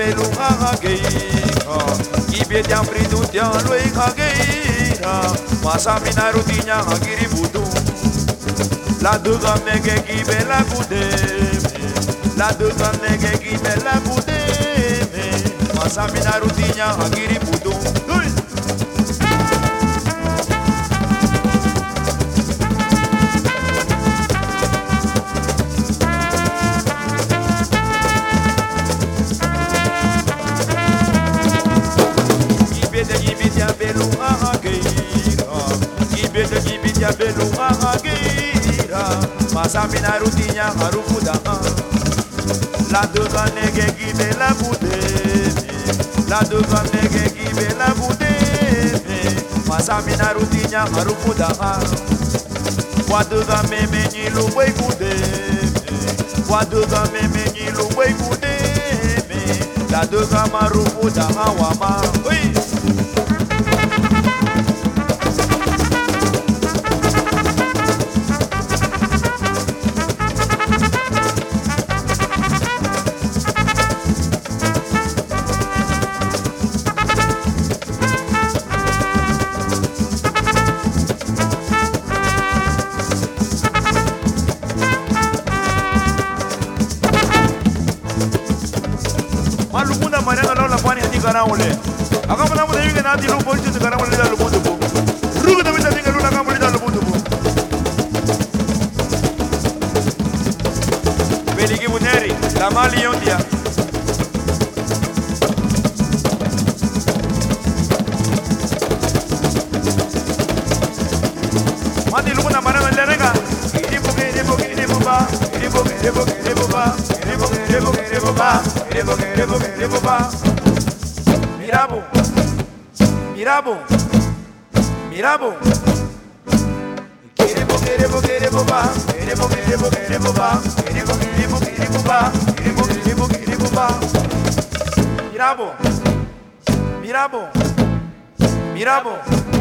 belu hagageira Ibe tiam pridu tiam lui hageira Masa minaru tinya hagiri budu La duga mege kibe la kudeme La duga mege kibe la kudeme Masa minaru tinya hagiri budu Belu hagira Masa minaru tinya harufuda La duga nege gibe la budeme La duga nege gibe la budeme Masa minaru tinya harufuda Waduga meme nyilu wey budeme Waduga meme nyilu wey budeme La duga marufuda wama Malumuna mariana la pani ati garawole. Akama na mudinga na ati lupo iti garawole da lupo dupo. Ruga da vita dinga luna kamuli da lupo dupo. Beligi buneri la mali yondia. Mati lumuna mariana le rega. Mirabo, mirabo, mirabo. Queremos ba, queremos ba, queremos ba. Mirabo, mirabo, mirabo.